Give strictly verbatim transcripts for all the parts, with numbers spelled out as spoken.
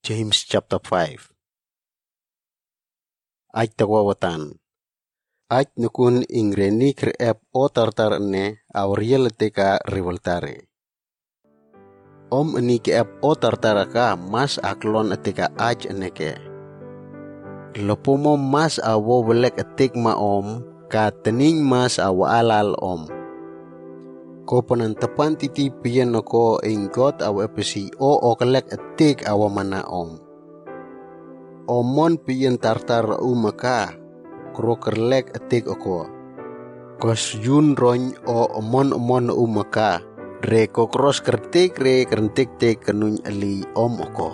James chapter five. Aj tawawatan. Aj nukun ingreni kreep o tartar ne auriel teka revoltare. Om ini keep o tartara ka mas aklon teka aj neke. Lopomo mas awo welek etik ma om ka tening mas awa alal om. Ko penantapan titi pian ko inggot awa epesi o okelek etik awa mana om. Omon pian tartar umaka krokerlek etik oko. Kos yun roñ o omon omon umaka re kokros kertik re kerentik tek kenun ali om oko.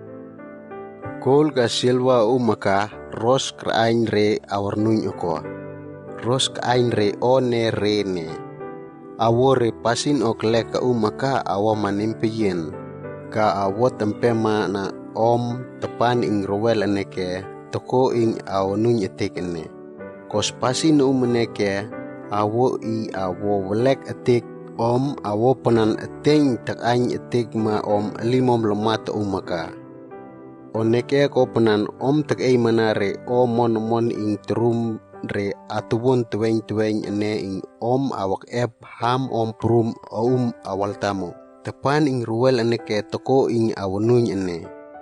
Kol ka silwa umaka ros krain re awarnuñ oko. Ros krain re o ne re ne. Awore pasin oklek ka umaka awa manimpien ka awo tempema na om tepan ing rowel aneke toko ing awo nuny etik ene. Kos pasin umeneke awo i awo welek etik om awo penan eteng takany etik ma om limom lemat umaka. Oneke ko penan om takay manare o mon mon ing terum re atuwon tuweng tuweng ene ing om awak ep ham om prum om awal tamu. Tepan ing ruwel aneke toko ing awanuny ene.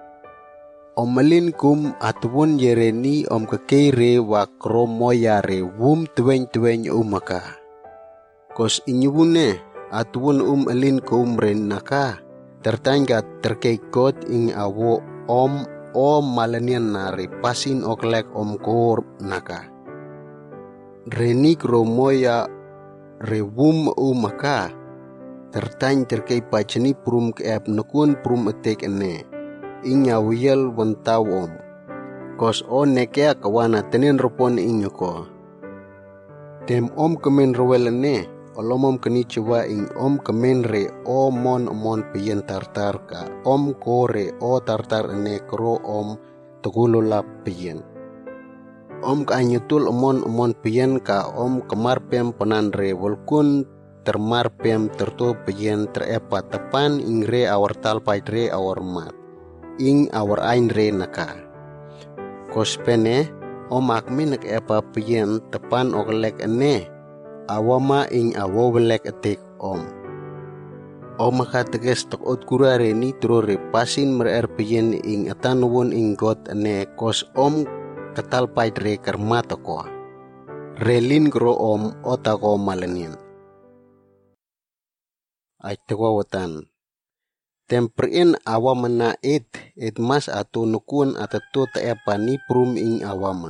Omelin kum atuwon yereni om kekei re wakro moya re wum tuweng tuweng umaka. Kos inyubune atuwon um elin kum ren naka tertangga terkei kot ing awo om o malanian na re pasin oklek om kor naka. Renik romoya rewum umaka tertany terkei pachani prum keep nukun prum etek ene inya wiel wentaw om kos o nekea kawana tenen ropon inyoko tem om kemen rowel ene olomom keni cewa ing om kemen re o mon mon pien tartar ka om kore o tartar ene kro om tegulula pien. Om kaanyutul omon omon pien ka om kemarpem penan re wolkun termarpem terto pien terepa tepan ing re awar talpai re awar mat ing awar ain re naka. Kospene om akmin nak epa pien tepan oglek ene awama ing awo welek etik om. Om makateges tokot kurare ni tro re pasin merer pien ing atanuwon ing got ene kos om katal paidre kermato ko. Relin gro om otako malanian. Ay tewawatan. Temperin awamana it it mas atu nukun atatu teepa ni prum ing awama.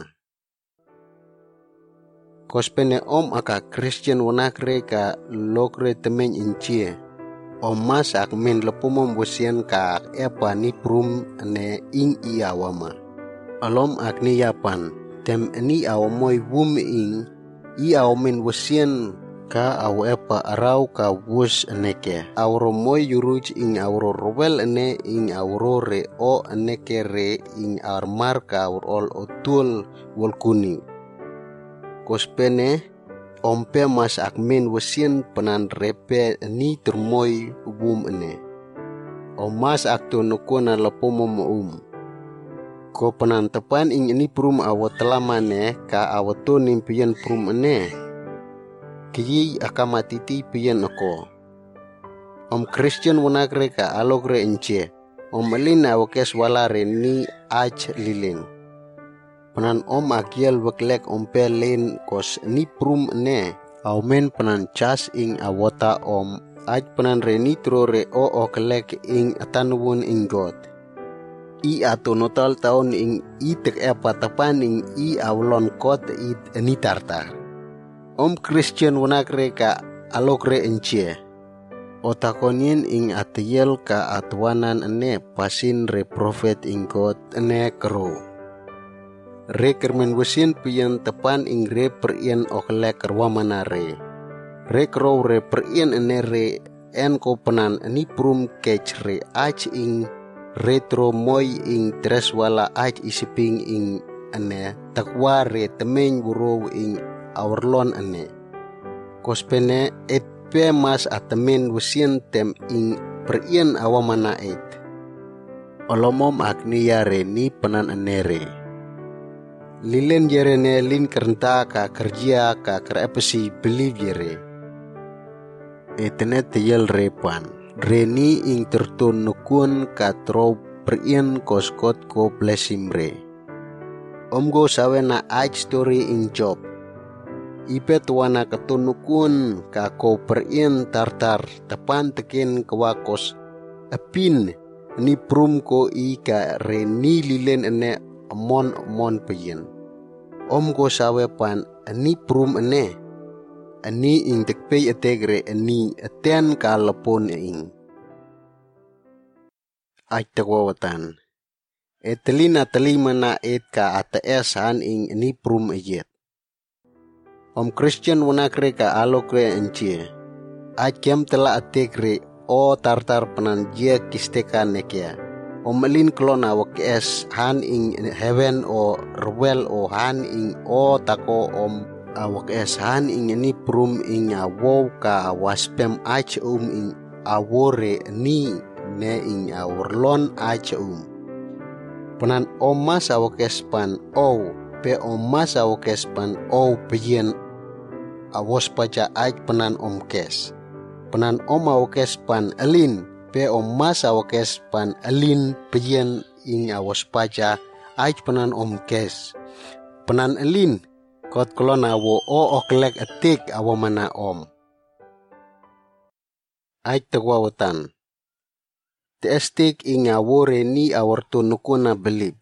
Kospene om aka Christian wanakre ka lokre temen incie. Om mas akmen lepumom wasian ka epa ni prum ane ing i awama. Alom akni yapan tem eni awamoy wum ing i awamin wasien ka aw epa araw ka wus aneke awro moy yuruj ing awro rowel ene ing awro re o aneke re ing armar ka awrol otul wolkuni. Kospene ompe mas akmin wasien penan repe eni termoy wum ene. Omas akto nukuna lapomom um. Ko penantapan ing ini prum awo telamane ka awo to nimpian prum ene. Kiyi akamatiti pian ako. Om Christian wanagre ka alogre enche. Om elin awo kes walare ni aj lilin. Penan om agial weklek om pelin kos ni prum ene. Aw men penan chas ing awota om aj penan reni trore o oklek ing atanuwon ing got. I ato notal taon ing i tek epa tapan ing i awlon kot i eni tartar. Om Christian wanakre ka alokre enche. Otakonien ing atiyel ka atwanan ene pasin re profet ing kot ene kero. Re kermen wasien pian tepan ing re perien okle kerwamana re. Re kero re perien ene re en ko penan eni prum kech re aj ing retro moy ing tres wala aj isiping ing ane takwa re temeng buro ing awarlon ane. Kospene et pe mas atamen wasien tem ing perien awamana et. olomom agniya reni penan enere. Lilen jerene lin kerenta ka kerja ka kerepesi believe jere. Etenet yel repan. Reni ing tertun nukun ka tro perien koskot ko blesimre. Omgo sawe na ait story ing Job. Ipet wana ketunukun ka ko perien tartar tepan tekin kewakos epin ni prum ko i ka reni lilen ene amon amon peyen. Omgo sawe pan ni prum ene. Ani ing tekpei etegre ani eten ka lepon ing. Aj tegwawatan. Etelina telima na et ka ates han ing ani prum eyet. Om Christian wanakre ka alokre encie. Aj kem tela ategre o tartar penan jia kisteka nekia. Om elin klona wakes han ing heaven o rwel o han ing o tako om awak eshan ing ni prum ing awo ka waspem ach um ing awore ni ne ing awrlon ach um. Penan omas awak espan o pe omas awak espan o peyen awos paja ach penan om kes. Penan om awak espan elin pe omas awak espan elin peyen ing awos paja ach penan om kes. Penan elin kot kolon awo o oklek etik awo mana om. Aj tegwawatan. Te estik ing awo reni awartu nukuna belib.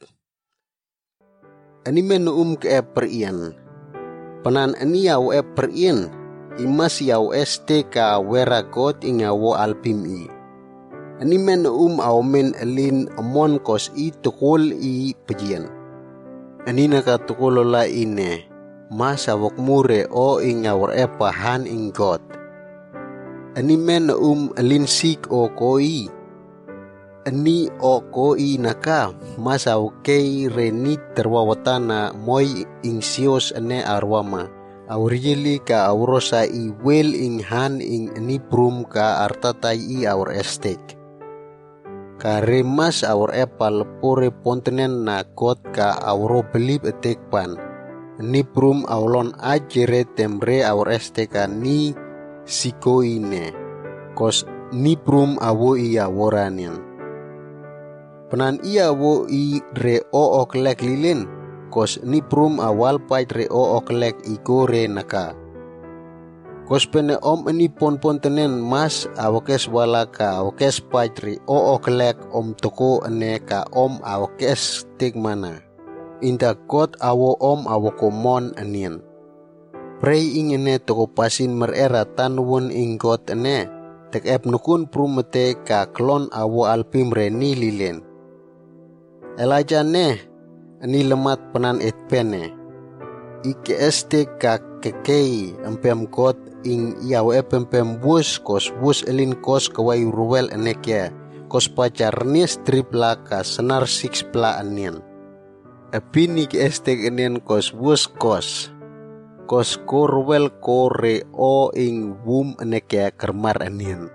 Ani menu um ke e perien. Penan ani awo e perien. Imas yaw estik ka wera got ing awo alpim i. Ani menu um awo men elin amon kos i tukul i pejien. Ani naka tukulola ine. Mas awak mure o ing awar epa han ing God. Ani men um alin sik o koi. Ani o koi naka mas awakei reni terwawatana moy ing sios ane arwama. Awrili ka awrosa i wel ing han ing ani prum ka artatay i awar estek. Kare mas awar epa lepore pontenen na God ka awro belib etek pan. Ni prum aulon ajere temre awar esteka ni sikoine. Kos ni prum awo iya woranian. Penan iya wo i re o oklek lilin. Kos ni prum awal pait re o oklek iko re naka. Kos pene om ini pon pon tenen mas awakes walaka awakes pait re o oklek om toko ene ka om awakes tig mana. Inta kot awo om awo komon anien. Pray ingene toko pasin merera tanwon ing got ene. Tek ep nukun prumete ka klon awo alpim reni lilen. Elijah ne ani lemat penan et pene. Ike este ka kekei empem got ing iaw epem pem bus kos bus elin kos kawai ruwel enekia. Kos pacar ni strip laka senar six pla anien. Epini ki estek enen kos bus kos. Kos korwel kore o ing wum eneke kermar anien.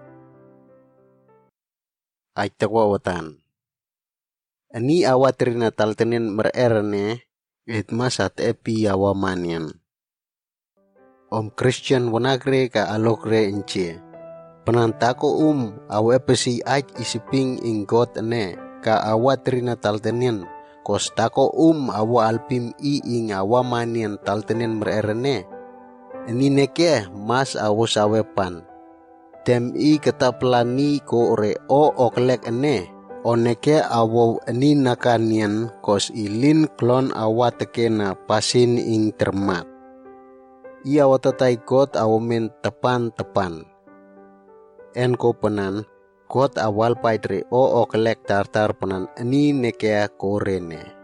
Aj takwawatan. Ani awatrina taltenen mererne it masat epi awamanian. Om Christian wanagre ka alokre encie. Penantako um awepesi aj isiping ing got ene ka awatrina taltenen. Kos tako um awa alpim i ing awamanian taltenen mererne. Ini neke mas awo sawepan. Tem i ketaplani ko re o oklek ene. Oneke awo ni nakanian kos ilin klon awa tekena pasin ing termat. Ia watatai got awo men tepan-tepan. En ko penan got awal paitre o oklek tartar penan ni nekea korene.